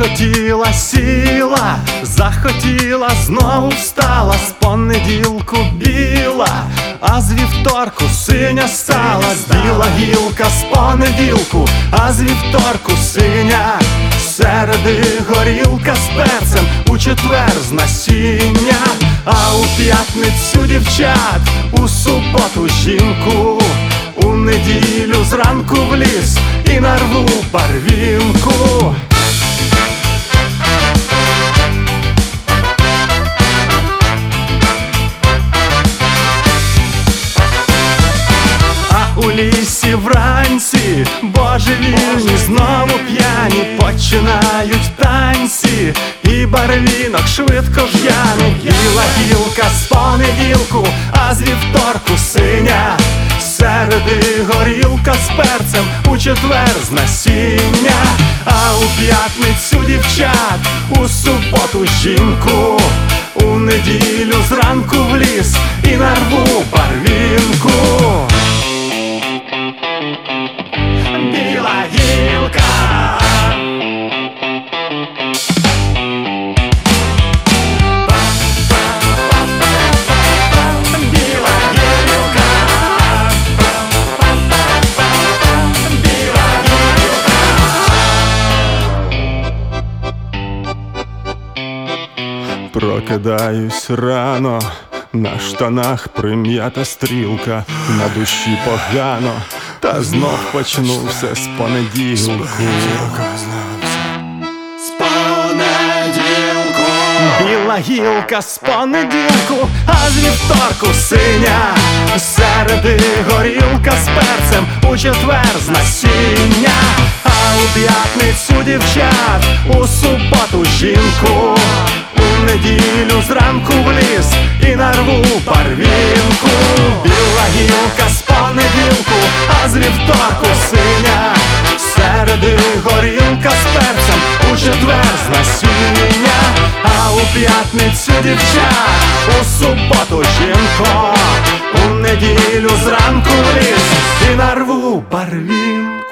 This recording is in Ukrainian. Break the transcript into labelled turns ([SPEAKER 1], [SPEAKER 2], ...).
[SPEAKER 1] Захотіла, сіла, захотіла, знову встала, з понеділку біла, а з вівторку синя стала. Біла гілка з понеділку, а з вівторку синя. Середи горілка з перцем, у четвер з насіння, а у п'ятницю дівчат, у суботу жінку, у неділю зранку в ліс і нарву барвінку. У лісі вранці божевільні, знову п'яні, починають танці, і барвінок швидко в'яне. Біла гілка з понеділку, а з вівторку синя. Середи горілка з перцем, у четвер з насіння, а у п'ятницю дівчат, у суботу жінку, у неділю зранку в ліс і нарву барвінку. Біла гілка, біла гілка, біла гілка. Прокидаюсь рано, на штанах прим'ята стрілка, на душі погано, та знов почну все з понеділку. З понеділку. Біла гілка з понеділку, а з вівторку синя. Середи горілка з перцем, у четвер з насіння, а у п'ятницю дівчат, у суботу жінку, у неділю зранку в ліс і нарву барвінку. Біла гілка з понеділку, а з вівторку синя. Середи горілка з перцем, у четвер з насіння, а у п'ятницю дівчат, у суботу жінко, у неділю зранку в ліс і нарву барвінку.